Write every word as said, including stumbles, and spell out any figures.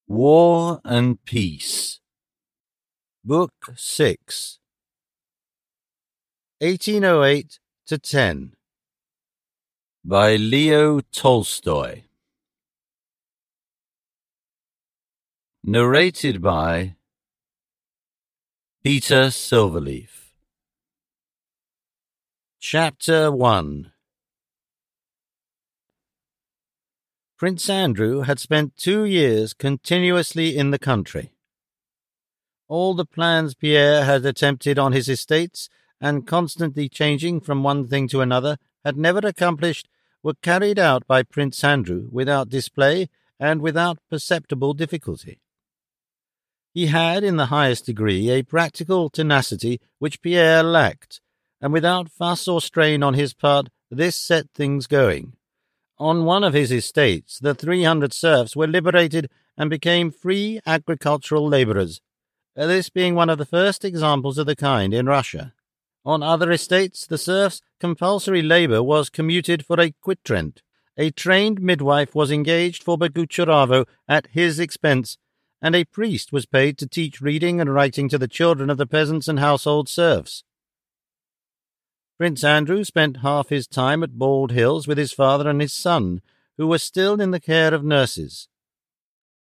War and Peace. Book six. eighteen oh eight to ten. By Leo Tolstoy. Narrated by Peter Silverleaf. Chapter one. Prince Andrew had spent two years continuously in the country. All the plans Pierre had attempted on his estates, and constantly changing from one thing to another, had never accomplished, were carried out by Prince Andrew without display and without perceptible difficulty. He had, in the highest degree, a practical tenacity which Pierre lacked, and without fuss or strain on his part, this set things going. On one of his estates, the three hundred serfs were liberated and became free agricultural labourers, this being one of the first examples of the kind in Russia. On other estates, the serfs' compulsory labour was commuted for a quitrent. A trained midwife was engaged for Bogucharavo at his expense, and a priest was paid to teach reading and writing to the children of the peasants and household serfs. Prince Andrew spent half his time at Bald Hills with his father and his son, who were still in the care of nurses.